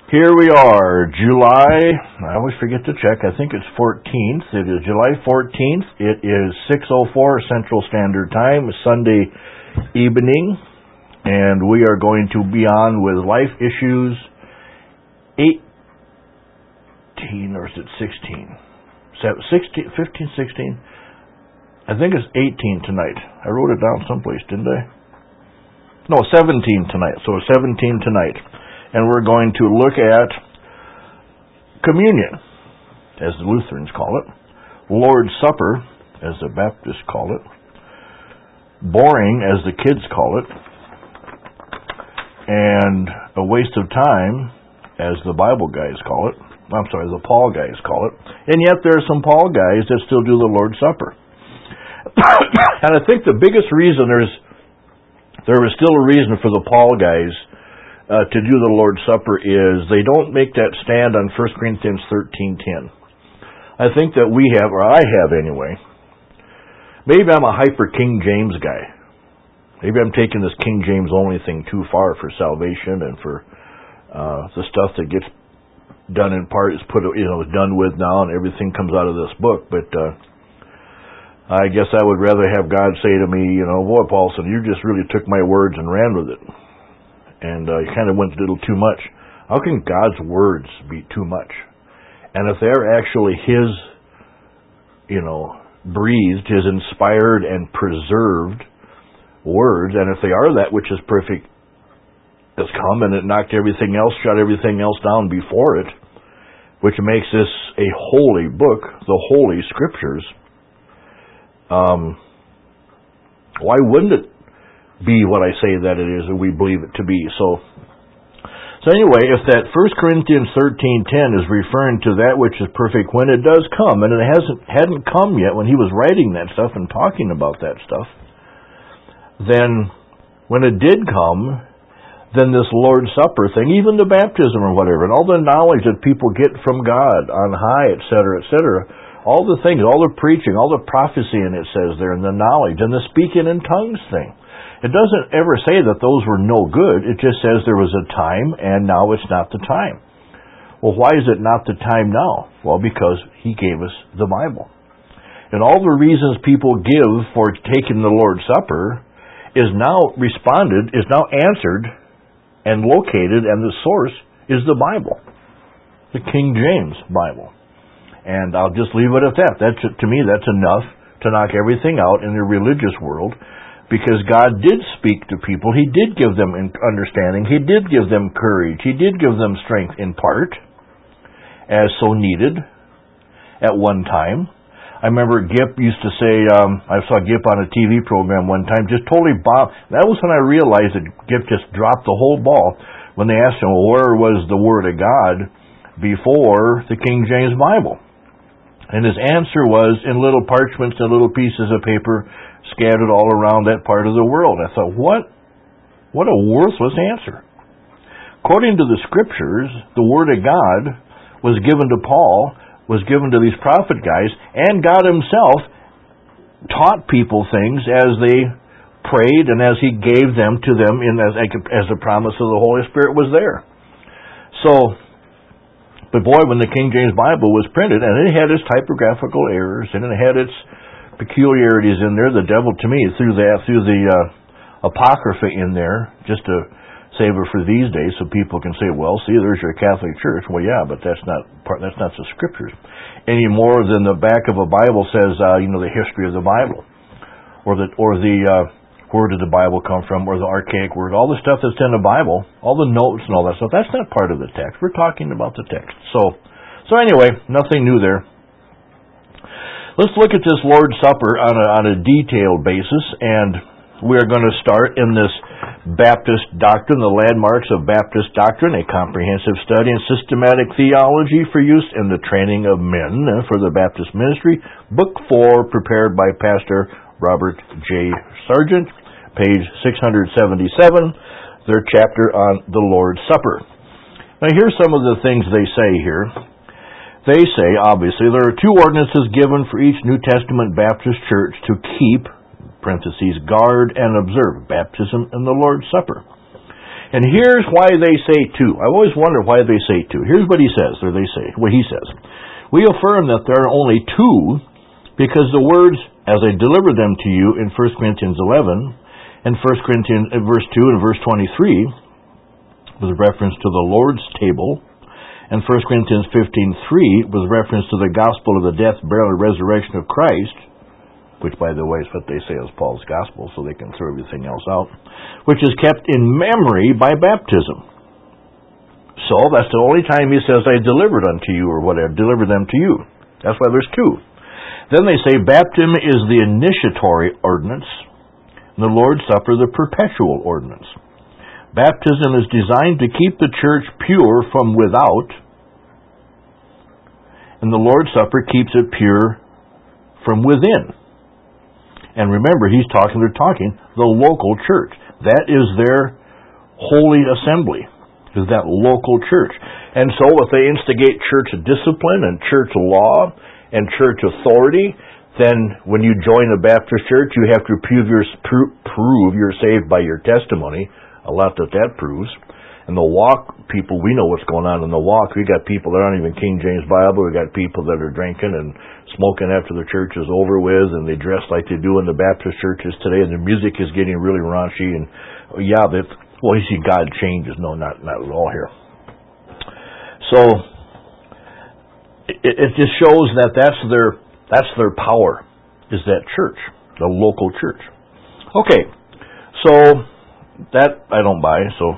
Here we are, July, I always forget to check, I think it's 14th. It is July 14th. It is 6:04 Central Standard Time, Sunday evening, and we are going to be on with Life Issues 18, or is it 16? 16, 15, 16? I think it's 18 tonight. I wrote it down someplace, didn't I? No, 17 tonight. So 17 tonight. And we're going to look at communion, as the Lutherans call it, Lord's Supper, as the Baptists call it, boring, as the kids call it, and a waste of time, as the Bible guys call it. I'm sorry, the Paul guys call it. And yet there are some Paul guys that still do the Lord's Supper. And I think the biggest reason there is still a reason for the Paul guys to do the Lord's Supper is they don't make that stand on 1 Corinthians 13:10. I think that we have, or I have anyway, maybe I'm a hyper King James guy. Maybe I'm taking this King James only thing too far for salvation and for the stuff that gets done in part is done with now and everything comes out of this book. But I guess I would rather have God say to me, boy, Paulson, you just really took my words and ran with it. And you kind of went a little too much. How can God's words be too much? And if they're actually His, breathed, His inspired and preserved words, and if they are that which is perfect has come and it knocked everything else, shut everything else down before it, which makes this a holy book, the Holy Scriptures, why wouldn't it be what I say that it is, and we believe it to be? So anyway, if that 1 Corinthians 13:10 is referring to that which is perfect when it does come, and it hadn't come yet when he was writing that stuff and talking about that stuff, then when it did come, then this Lord's Supper thing, even the baptism or whatever, and all the knowledge that people get from God on high, etc., all the things, all the preaching, all the prophecy, and it says there, and the knowledge, and the speaking in tongues thing. It doesn't ever say that those were no good. It just says there was a time, and now it's not the time. Well, why is it not the time now? Well, because He gave us the Bible. And all the reasons people give for taking the Lord's Supper is now answered and located, and the source is the Bible, the King James Bible. And I'll just leave it at that. To me, that's enough to knock everything out in the religious world, because God did speak to people. He did give them understanding. He did give them courage. He did give them strength in part, as so needed at one time. I remember Gip used to say, I saw Gip on a TV program one time, just totally bombed. That was when I realized that Gip just dropped the whole ball when they asked him, well, where was the Word of God before the King James Bible? And his answer was in little parchments and little pieces of paper scattered all around that part of the world. I thought, what a worthless answer. According to the Scriptures, the Word of God was given to Paul, was given to these prophet guys, and God Himself taught people things as they prayed and as He gave them to them as the promise of the Holy Spirit was there. But boy, when the King James Bible was printed, and it had its typographical errors, and it had its peculiarities in there, the devil, to me, threw the Apocrypha in there, just to save it for these days, so people can say, well, see, there's your Catholic Church. Well, yeah, but that's not the Scriptures. Any more than the back of a Bible says, the history of the Bible, or the where did the Bible come from, or the archaic word, all the stuff that's in the Bible, all the notes and all that stuff, that's not part of the text. We're talking about the text. So anyway, nothing new there. Let's look at this Lord's Supper on a detailed basis, and we're going to start in this Baptist doctrine, the landmarks of Baptist doctrine, a comprehensive study in systematic theology for use in the training of men for the Baptist ministry, Book 4, prepared by Pastor Robert J. Sargent, page 677, their chapter on the Lord's Supper. Now here's some of the things they say here. They say, obviously, there are two ordinances given for each New Testament Baptist church to keep, parentheses, guard and observe, baptism and the Lord's Supper. And here's why they say two. I always wonder why they say two. Here's what he says, or they say, what he says. We affirm that there are only two because the words, as I delivered them to you in 1 Corinthians 11, and 1 Corinthians verse 2 and verse 23, was a reference to the Lord's table, and 1 Corinthians 15:3 was a reference to the gospel of the death, burial, and resurrection of Christ, which, by the way, is what they say is Paul's gospel, so they can throw everything else out, which is kept in memory by baptism. So that's the only time he says, I delivered unto you, or whatever, delivered them to you. That's why there's two. Then they say baptism is the initiatory ordinance, and the Lord's Supper the perpetual ordinance. Baptism is designed to keep the church pure from without, and the Lord's Supper keeps it pure from within. And remember, they're talking the local church. That is their holy assembly, is that local church. And so if they instigate church discipline and church law and church authority, then when you join a Baptist church, you have to prove you're saved by your testimony. A lot that proves. And the walk people, we know what's going on in the walk. We got people that aren't even King James Bible. We got people that are drinking and smoking after the church is over with, and they dress like they do in the Baptist churches today, and the music is getting really raunchy. And you see God changes. No, not at all here. So it just shows that that's their power, is that church, the local church. Okay, so that I don't buy, so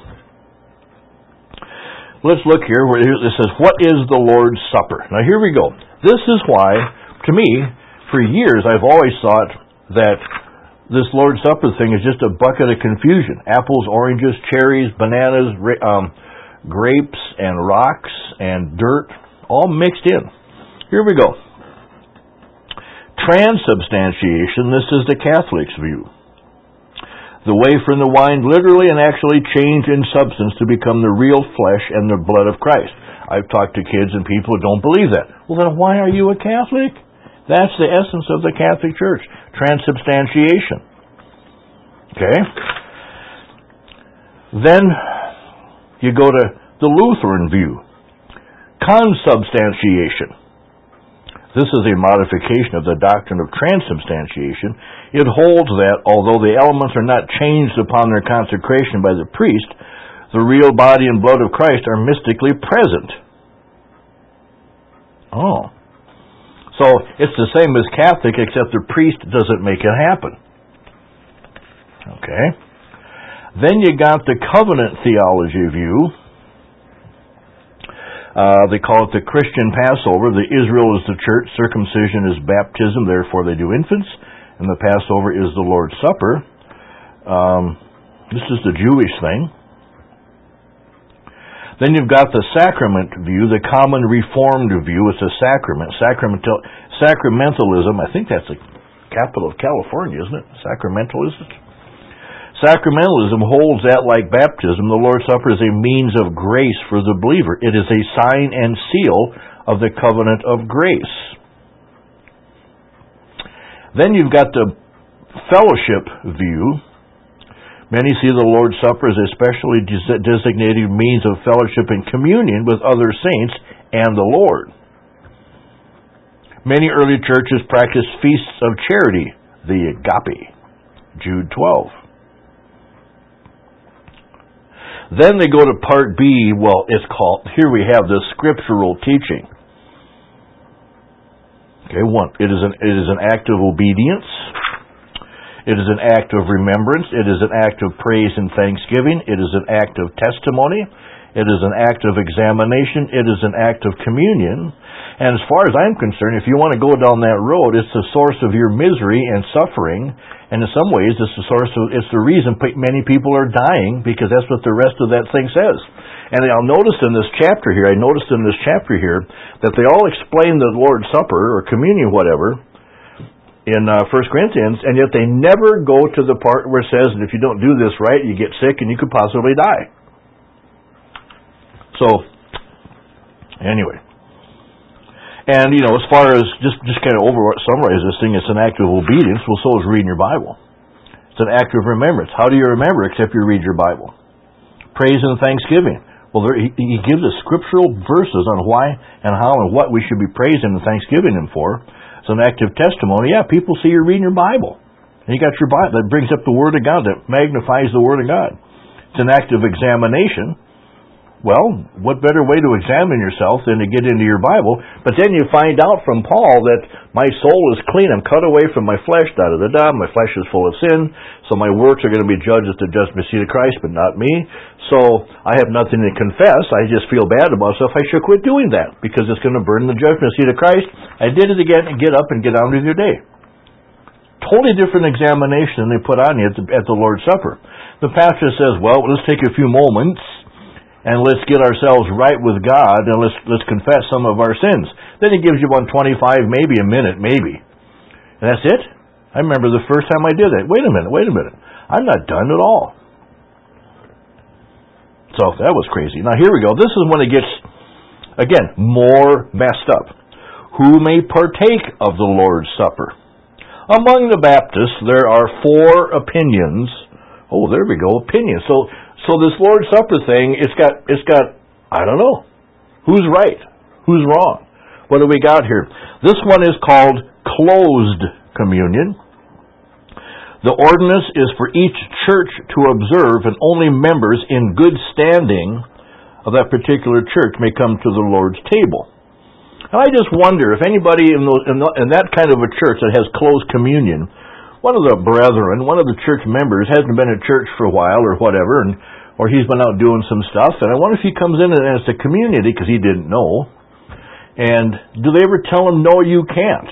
let's look here where it says, what is the Lord's Supper? Now here we go. This is why, to me, for years I've always thought that this Lord's Supper thing is just a bucket of confusion. Apples, oranges, cherries, bananas, grapes, and rocks, and dirt, all mixed in. Here we go. Transubstantiation, this is the Catholic's view. The wafer and the wine literally and actually change in substance to become the real flesh and the blood of Christ. I've talked to kids and people who don't believe that. Well, then why are you a Catholic? That's the essence of the Catholic Church. Transubstantiation. Okay? Then you go to the Lutheran view. Consubstantiation. This is a modification of the doctrine of transubstantiation. It holds that, although the elements are not changed upon their consecration by the priest, the real body and blood of Christ are mystically present. Oh. So it's the same as Catholic, except the priest doesn't make it happen. Okay. Then you got the covenant theology view. They call it the Christian Passover. The Israel is the church, circumcision is baptism, therefore they do infants, and the Passover is the Lord's Supper. This is the Jewish thing. Then you've got the sacrament view, the common Reformed view. It's a sacrament. Sacramentalism, I think that's the capital of California, isn't it? Sacramentalism? Sacramentalism holds that, like baptism, the Lord's Supper is a means of grace for the believer. It is a sign and seal of the covenant of grace. Then you've got the fellowship view. Many see the Lord's Supper as a specially designated means of fellowship and communion with other saints and the Lord. Many early churches practiced feasts of charity, the agape, Jude 12. Then they go to part B, it's called, here we have the scriptural teaching. Okay, one, it is an act of obedience. It is an act of remembrance. It is an act of praise and thanksgiving. It is an act of testimony. It is an act of examination. It is an act of communion. And as far as I'm concerned, if you want to go down that road, it's the source of your misery and suffering. And in some ways, it's the reason many people are dying, because that's what the rest of that thing says. And I noticed in this chapter here that they all explain the Lord's Supper or communion, whatever, in 1 Corinthians, and yet they never go to the part where it says that if you don't do this right, you get sick and you could possibly die. So, anyway. And, as far as, just kind of summarize this thing, it's an act of obedience. Well, so is reading your Bible. It's an act of remembrance. How do you remember except you read your Bible? praise and thanksgiving. Well, he gives us scriptural verses on why and how and what we should be praising and thanksgiving Him for. It's an active testimony. Yeah, people see you're reading your Bible. And you got your Bible. That brings up the Word of God. That magnifies the Word of God. It's an active examination. Well, what better way to examine yourself than to get into your Bible? But then you find out from Paul that my soul is clean. I'm cut away from my flesh, da-da-da-da. My flesh is full of sin, so my works are going to be judged at the judgment seat of Christ, but not me. So I have nothing to confess. I just feel bad about myself. I should quit doing that because it's going to burn the judgment seat of Christ. I did it again, and get up and get on with your day. Totally different examination than they put on you at the Lord's Supper. The pastor says, well, let's take a few moments and let's get ourselves right with God, and let's confess some of our sins. Then he gives you 125, maybe a minute, maybe. And that's it? I remember the first time I did that. Wait a minute. I'm not done at all. So that was crazy. Now here we go. This is when it gets, again, more messed up. Who may partake of the Lord's Supper? Among the Baptists, there are 4 opinions. Oh, there we go, opinions. So this Lord's Supper thing, it's got, I don't know. Who's right? Who's wrong? What do we got here? This one is called closed communion. The ordinance is for each church to observe, and only members in good standing of that particular church may come to the Lord's table. And I just wonder if anybody in that kind of a church that has closed communion, one of the brethren, one of the church members hasn't been at church for a while or whatever, or he's been out doing some stuff, and I wonder if he comes in and asks the community because he didn't know, and do they ever tell him, no, you can't?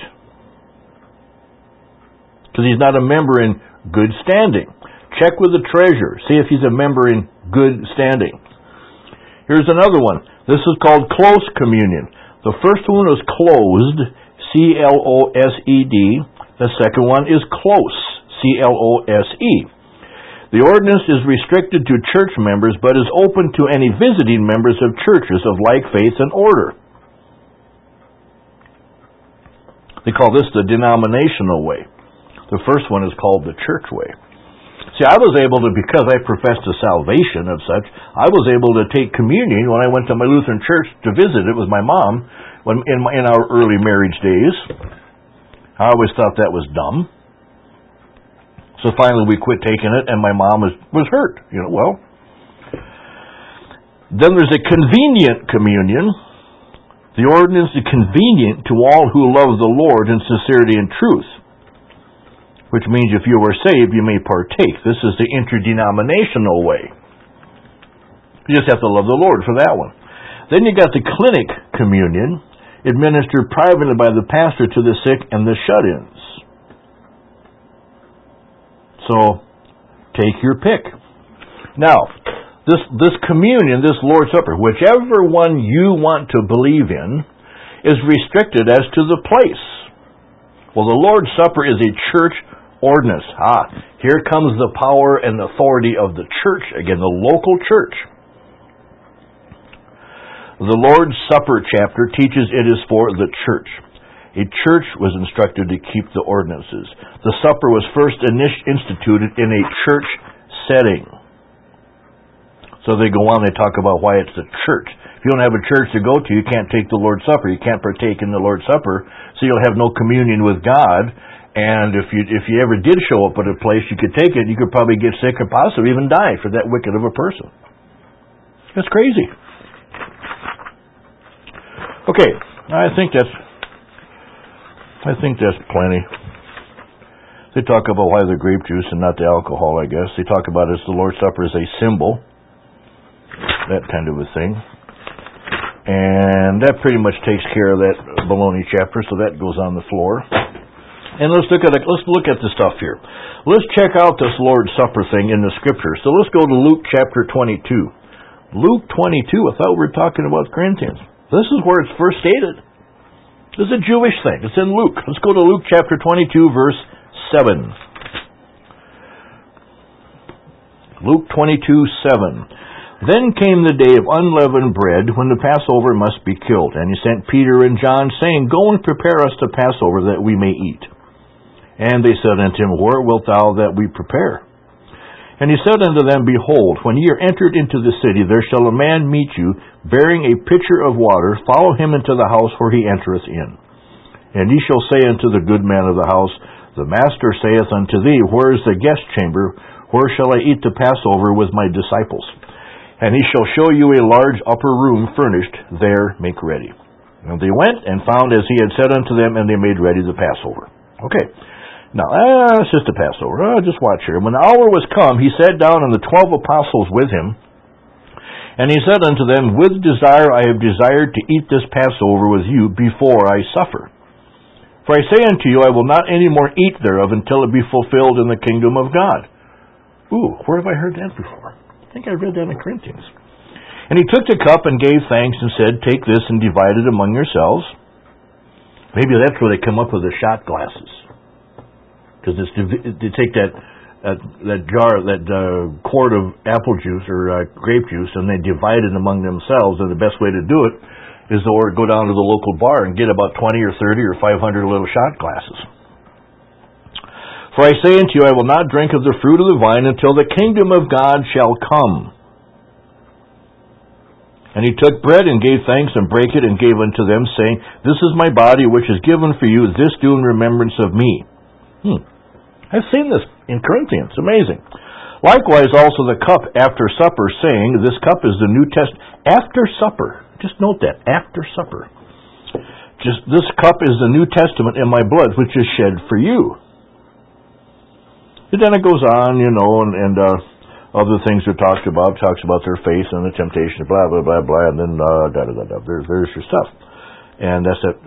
Because he's not a member in good standing. Check with the treasurer. See if he's a member in good standing. Here's another one. This is called close communion. The first one is closed, C-L-O-S-E-D. The second one is close, C-L-O-S-E. The ordinance is restricted to church members, but is open to any visiting members of churches of like faith and order. They call this the denominational way. The first one is called the church way. See, I was able to, because I professed a salvation of such, I was able to take communion when I went to my Lutheran church to visit it with my mom in our early marriage days. I always thought that was dumb. So finally we quit taking it, and my mom was hurt. Well. Then there's a convenient communion. The ordinance is convenient to all who love the Lord in sincerity and truth, which means if you are saved, you may partake. This is the interdenominational way. You just have to love the Lord for that one. Then you got the clinic communion, administered privately by the pastor to the sick and the shut-ins. So, take your pick. Now, this communion, this Lord's Supper, whichever one you want to believe in, is restricted as to the place. Well, the Lord's Supper is a church ordinance. Here comes the power and authority of the church again, the local church. The Lord's Supper chapter teaches it is for the church. A church was instructed to keep the ordinances. The supper was first instituted in a church setting. So they go on, they talk about why it's the church. If you don't have a church to go to, you can't take the Lord's Supper. You can't partake in the Lord's Supper, so you'll have no communion with God. And if you ever did show up at a place you could take it, you could probably get sick or possibly even die for that wicked of a person. That's crazy. Okay, I think that's plenty. They talk about why the grape juice and not the alcohol, I guess. They talk about it as the Lord's Supper as a symbol, that kind of a thing. And that pretty much takes care of that baloney chapter, so that goes on the floor. And let's look at the stuff here. Let's check out this Lord's Supper thing in the Scripture. So let's go to Luke chapter 22. Luke 22, I thought we were talking about Corinthians. This is where it's first stated. This is a Jewish thing. It's in Luke. Let's go to Luke chapter 22, verse 7. Luke 22:7. Then came the day of unleavened bread, when the Passover must be killed. And he sent Peter and John, saying, Go and prepare us the Passover, that we may eat. And they said unto him, Where wilt thou that we prepare? And he said unto them, Behold, when ye are entered into the city, there shall a man meet you, bearing a pitcher of water. Follow him into the house where he entereth in. And ye shall say unto the good man of the house, The master saith unto thee, Where is the guest chamber? Where shall I eat the Passover with my disciples? And he shall show you a large upper room furnished. There make ready. And they went and found as he had said unto them, and they made ready the Passover. Okay. Now, it's just a Passover. Just watch here. When the hour was come, he sat down and the 12 apostles with him. And he said unto them, With desire I have desired to eat this Passover with you before I suffer. For I say unto you, I will not any more eat thereof until it be fulfilled in the kingdom of God. Ooh, where have I heard that before? I think I read that in Corinthians. And he took the cup and gave thanks and said, Take this and divide it among yourselves. Maybe that's where they come up with the shot glasses. Because they take that jar, that quart of apple juice or grape juice, and they divide it among themselves. And the best way to do it is to go down to the local bar and get about 20 or 30 or 500 little shot glasses. For I say unto you, I will not drink of the fruit of the vine until the kingdom of God shall come. And he took bread and gave thanks and brake it and gave unto them, saying, This is my body which is given for you. This do in remembrance of me. I've seen this in Corinthians. Amazing. Likewise also the cup after supper, saying, This cup is the New Testament. After supper. Just note that. After supper. This cup is the New Testament in my blood, which is shed for you. And then it goes on, and other things are talks about their faith and the temptation, blah, blah, blah, blah, and then da-da-da-da. There's your stuff. And that's it,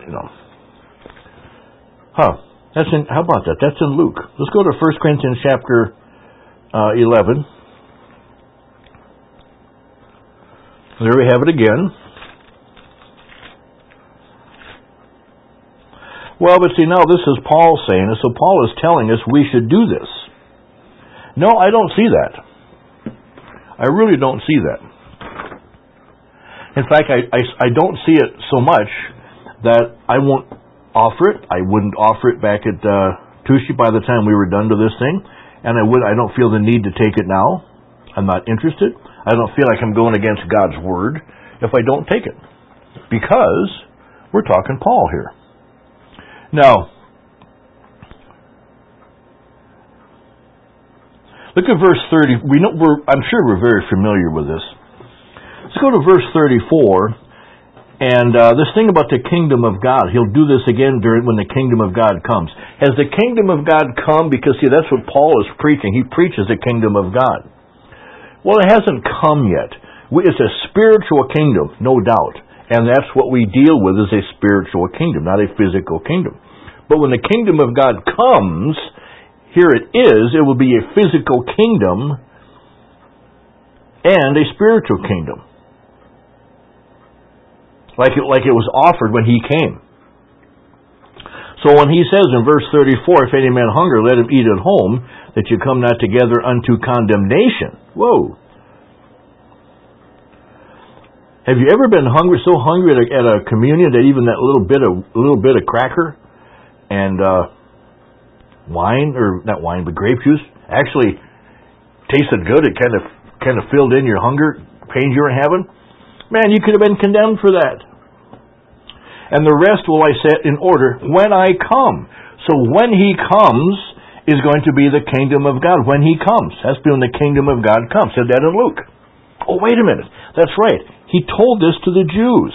How about that? That's in Luke. Let's go to 1 Corinthians chapter 11. There we have it again. Well, but see, now this is Paul saying it, so Paul is telling us we should do this. No, I don't see that. I really don't see that. In fact, I don't see it so much that I won't offer it. I wouldn't offer it back at Tushi by the time we were done to this thing, and I don't feel the need to take it now. I'm not interested. I don't feel like I'm going against God's word if I don't take it, because we're talking Paul here. Now, look at verse 30. I'm sure we're very familiar with this. Let's go to verse 34. And this thing about the kingdom of God, he'll do this again when the kingdom of God comes. Has the kingdom of God come? Because, see, that's what Paul is preaching. He preaches the kingdom of God. Well, it hasn't come yet. It's a spiritual kingdom, no doubt. And that's what we deal with is a spiritual kingdom, not a physical kingdom. But when the kingdom of God comes, here it is, it will be a physical kingdom and a spiritual kingdom. Like it was offered when he came. So when he says in verse 34, If any man hunger, let him eat at home, that you come not together unto condemnation. Whoa. Have you ever been so hungry at a communion that even that little bit of cracker and wine, or not wine, but grape juice, actually tasted good? It kind of filled in your hunger pains you were having. Man, you could have been condemned for that. And the rest will I set in order when I come. So when he comes is going to be the kingdom of God. When he comes. That's when the kingdom of God comes. Said that in Luke. Oh, wait a minute. That's right. He told this to the Jews.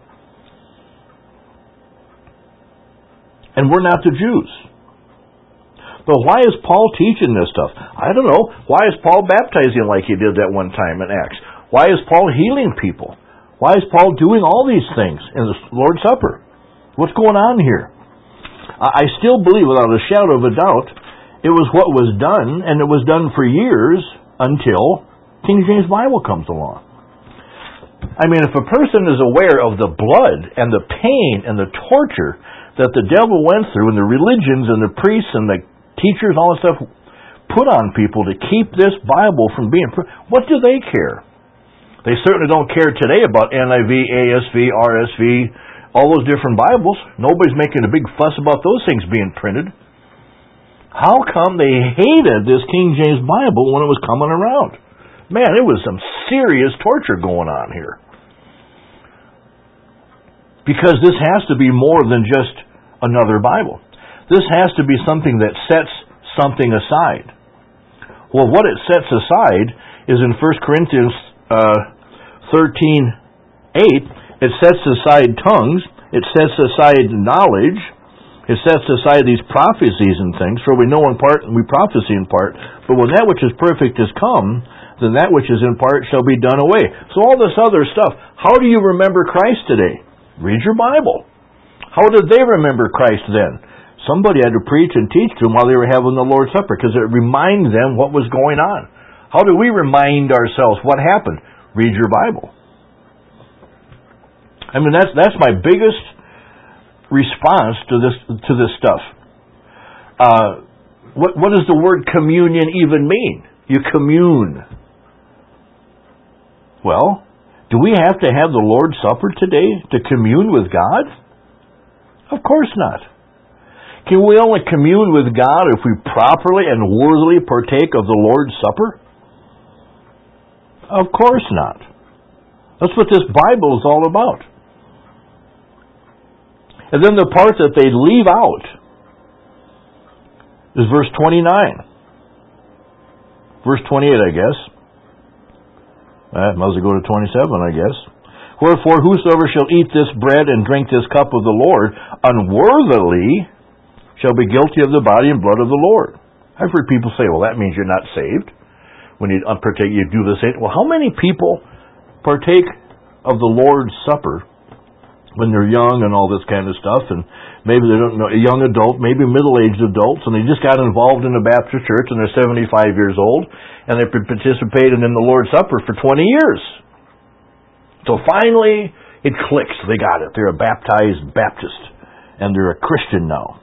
And we're not the Jews. But why is Paul teaching this stuff? I don't know. Why is Paul baptizing like he did that one time in Acts? Why is Paul healing people? Why is Paul doing all these things in the Lord's Supper? What's going on here? I still believe, without a shadow of a doubt, it was what was done, and it was done for years until King James Bible comes along. I mean, if a person is aware of the blood and the pain and the torture that the devil went through, and the religions and the priests and the teachers, all that stuff put on people to keep this Bible from being... What do they care? They certainly don't care today about NIV, ASV, RSV, all those different Bibles. Nobody's making a big fuss about those things being printed. How come they hated this King James Bible when it was coming around? Man, it was some serious torture going on here. Because this has to be more than just another Bible. This has to be something that sets something aside. Well, what it sets aside is in 1 Corinthians 13:8. It sets aside tongues. It sets aside knowledge. It sets aside these prophecies and things. For we know in part and we prophesy in part. But when that which is perfect is come, then that which is in part shall be done away. So all this other stuff. How do you remember Christ today? Read your Bible. How did they remember Christ then? Somebody had to preach and teach to them while they were having the Lord's Supper, because it reminded them what was going on. How do we remind ourselves what happened? Read your Bible. I mean, that's my biggest response to this stuff. What does the word communion even mean? You commune. Well, do we have to have the Lord's Supper today to commune with God? Of course not. Can we only commune with God if we properly and worthily partake of the Lord's Supper? Of course not. That's what this Bible is all about. And then the part that they leave out is verse 29. Verse 28, I guess. Might as well go to 27, I guess. Wherefore, whosoever shall eat this bread and drink this cup of the Lord unworthily shall be guilty of the body and blood of the Lord. I've heard people say, well, that means you're not saved. When you partake, you do the same. Well, how many people partake of the Lord's Supper when they're young and all this kind of stuff, and maybe they don't know, a young adult, maybe middle-aged adults, and they just got involved in the Baptist church and they're 75 years old, and they've been participating in the Lord's Supper for 20 years. So finally, it clicks. They got it. They're a baptized Baptist, and they're a Christian now.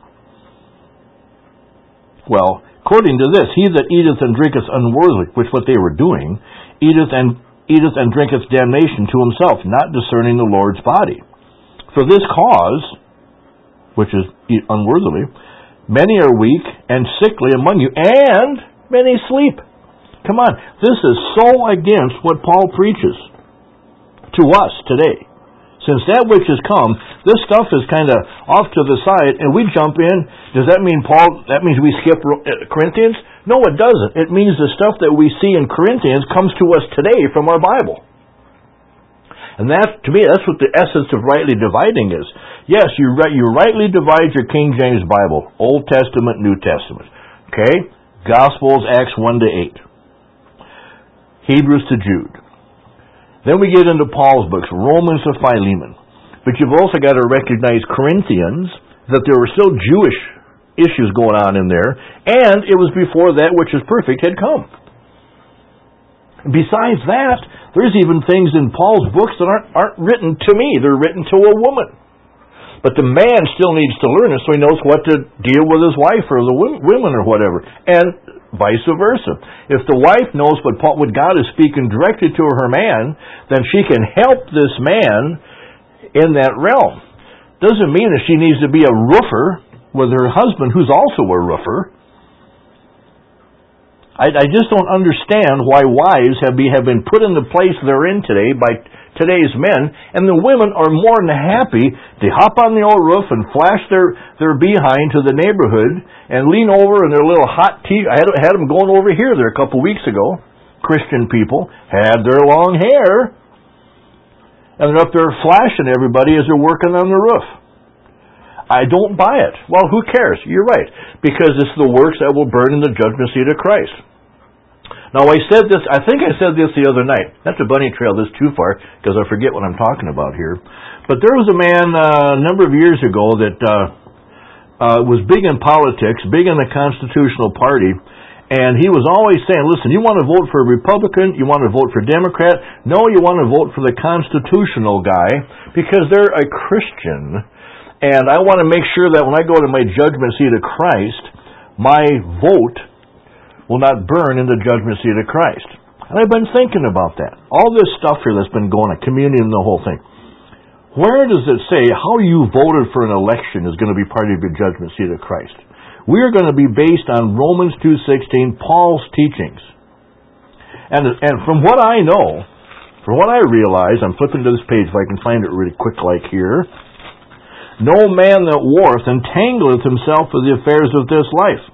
Well, according to this, he that eateth and drinketh unworthily, which what they were doing, eateth and drinketh damnation to himself, not discerning the Lord's body. For this cause, which is unworthily, many are weak and sickly among you, and many sleep. Come on, this is so against what Paul preaches to us today. Since that which has come, this stuff is kind of off to the side, and we jump in. Does that mean that means we skip Corinthians? No, it doesn't. It means the stuff that we see in Corinthians comes to us today from our Bible. And that, to me, that's what the essence of rightly dividing is. Yes, you rightly divide your King James Bible, Old Testament, New Testament. Okay? Gospels, Acts 1-8. Hebrews to Jude. Then we get into Paul's books, Romans to Philemon. But you've also got to recognize Corinthians, that there were still Jewish issues going on in there, and it was before that which is perfect had come. Besides that, there's even things in Paul's books that aren't written to me. They're written to a woman. But the man still needs to learn it so he knows what to deal with his wife or the women or whatever. And vice versa. If the wife knows what God is speaking directly to her man, then she can help this man in that realm. Doesn't mean that she needs to be a roofer with her husband who's also a roofer. I just don't understand why wives have been put in the place they're in today by today's men, and the women are more than happy to hop on the old roof and flash their behind to the neighborhood and lean over in their little hot tea. I had them going over here there a couple weeks ago. Christian people had their long hair, and they're up there flashing everybody as they're working on the roof. I don't buy it. Well, who cares? You're right. Because it's the works that will burn in the judgment seat of Christ. Now, I think I said this the other night. Not to bunny trail this too far, because I forget what I'm talking about here. But there was a man a number of years ago that was big in politics, big in the Constitutional Party, and he was always saying, listen, you want to vote for a Republican, you want to vote for Democrat, no, you want to vote for the constitutional guy, because they're a Christian. And I want to make sure that when I go to my judgment seat of Christ, my vote will not burn in the judgment seat of Christ. And I've been thinking about that. All this stuff here that's been going on, communion and the whole thing. Where does it say how you voted for an election is going to be part of your judgment seat of Christ? We are going to be based on Romans 2:16, Paul's teachings. And from what I know, from what I realize, I'm flipping to this page if I can find it really quick like here. No man that warreth entangleth himself with the affairs of this life.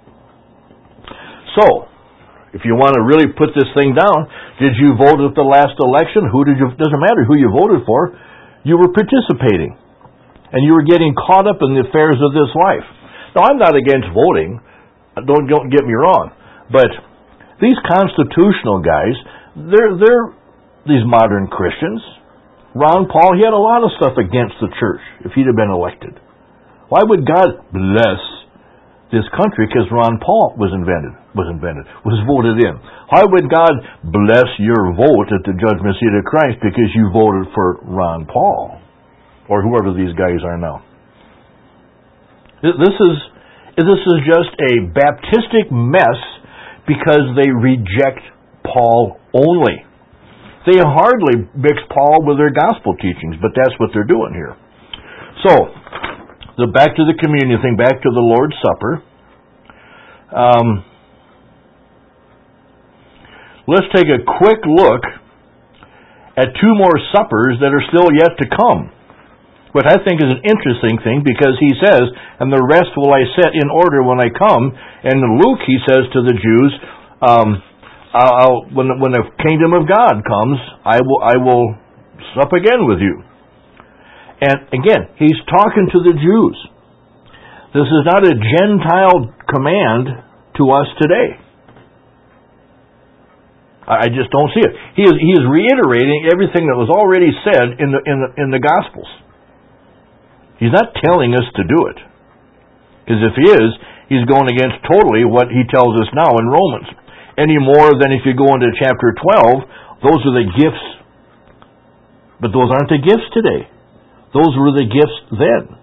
So, if you want to really put this thing down, did you vote at the last election? Doesn't matter who you voted for. You were participating. And you were getting caught up in the affairs of this life. Now, I'm not against voting. Don't get me wrong. But these constitutional guys, they're these modern Christians. Ron Paul, he had a lot of stuff against the church if he'd have been elected. Why would God bless this country? Because Ron Paul was voted in. Why would God bless your vote at the judgment seat of Christ? Because you voted for Ron Paul, or whoever these guys are now. This is just a Baptistic mess because they reject Paul only. They hardly mix Paul with their gospel teachings, but that's what they're doing here. So, back to the communion thing, back to the Lord's Supper. Let's take a quick look at two more suppers that are still yet to come. What I think is an interesting thing, because he says, and the rest will I set in order when I come. And in Luke, he says to the Jews, when the kingdom of God comes, I will sup again with you. And again, he's talking to the Jews. This is not a Gentile command to us today. I just don't see it. He is reiterating everything that was already said in the Gospels. He's not telling us to do it. Because if he is, he's going against totally what he tells us now in Romans. Any more than if you go into chapter 12, those are the gifts. But those aren't the gifts today. Those were the gifts then.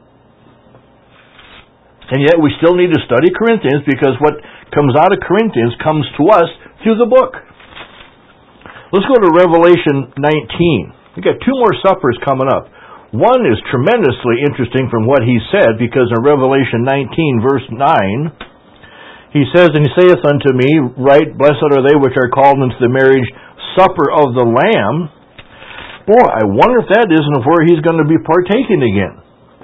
And yet we still need to study Corinthians, because what comes out of Corinthians comes to us through the book. Let's go to Revelation 19. We've got two more suppers coming up. One is tremendously interesting from what he said, because in Revelation 19, verse 9, he says, and he saith unto me, right, blessed are they which are called into the marriage supper of the Lamb. Boy, I wonder if that isn't where he's going to be partaking again.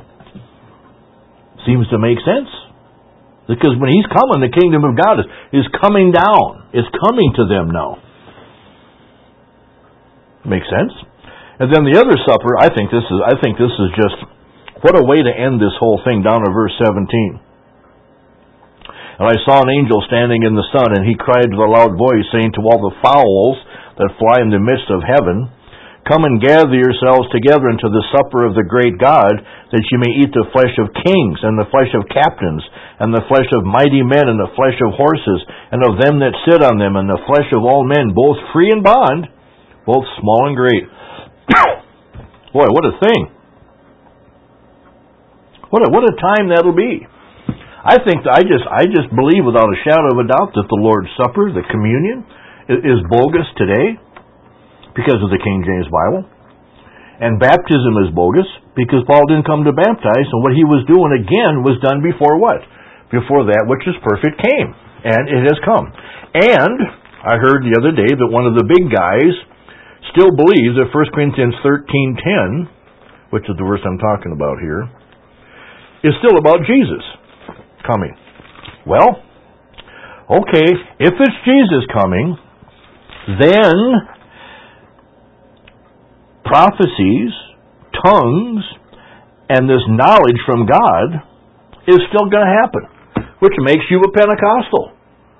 Seems to make sense. Because when he's coming, the kingdom of God is coming down. It's coming to them now. Makes sense? And then the other supper, I think this is just, what a way to end this whole thing, down to verse 17. And I saw an angel standing in the sun, and he cried with a loud voice, saying to all the fowls that fly in the midst of heaven, come and gather yourselves together into the supper of the great God, that ye may eat the flesh of kings, and the flesh of captains, and the flesh of mighty men, and the flesh of horses, and of them that sit on them, and the flesh of all men, both free and bond, both small and great. Boy, what a thing. What a time that'll be. I just believe without a shadow of a doubt that the Lord's Supper, the communion, is bogus today because of the King James Bible. And baptism is bogus because Paul didn't come to baptize, and what he was doing again was done before what? Before that which is perfect came. And it has come. And I heard the other day that one of the big guys still believes that 1 Corinthians 13:10, which is the verse I'm talking about here, is still about Jesus coming. Well, okay, if it's Jesus coming, then prophecies, tongues, and this knowledge from God is still going to happen, which makes you a Pentecostal.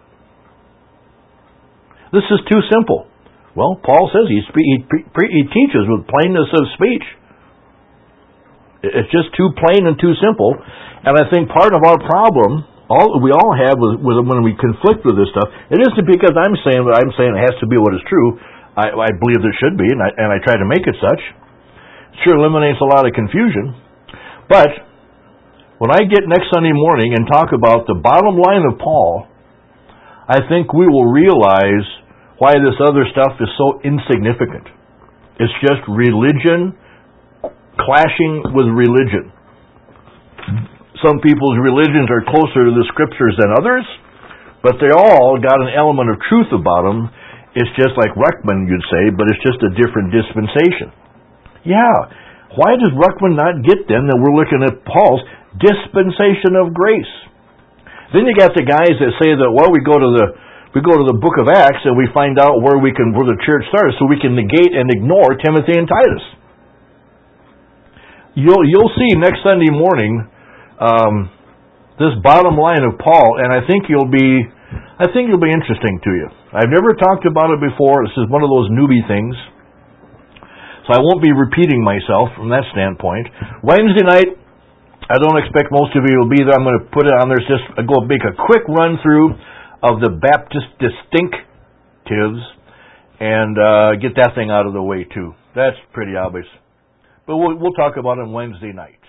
This is too simple. Well, Paul says he teaches with plainness of speech. It's just too plain and too simple. And I think part of our problem, we all have with when we conflict with this stuff, it isn't because I'm saying it has to be what is true. I believe there should be, and I try to make it such. It sure eliminates a lot of confusion. But when I get next Sunday morning and talk about the bottom line of Paul, I think we will realize why this other stuff is so insignificant. It's just religion clashing with religion. Some people's religions are closer to the Scriptures than others, but they all got an element of truth about them. It's just like Ruckman, you'd say, but it's just a different dispensation. Yeah, why does Ruckman not get then that we're looking at Paul's dispensation of grace? Then you got the guys that say that, well, we go to the book of Acts and we find out where the church started, so we can negate and ignore Timothy and Titus. You'll see next Sunday morning this bottom line of Paul, and I think it'll be interesting to you. I've never talked about it before. This is one of those newbie things, so I won't be repeating myself from that standpoint. Wednesday night, I don't expect most of you will be there. I'm going to put it on there. Just go make a quick run through of the Baptist distinctives and get that thing out of the way too. That's pretty obvious. But we'll talk about it on Wednesday night.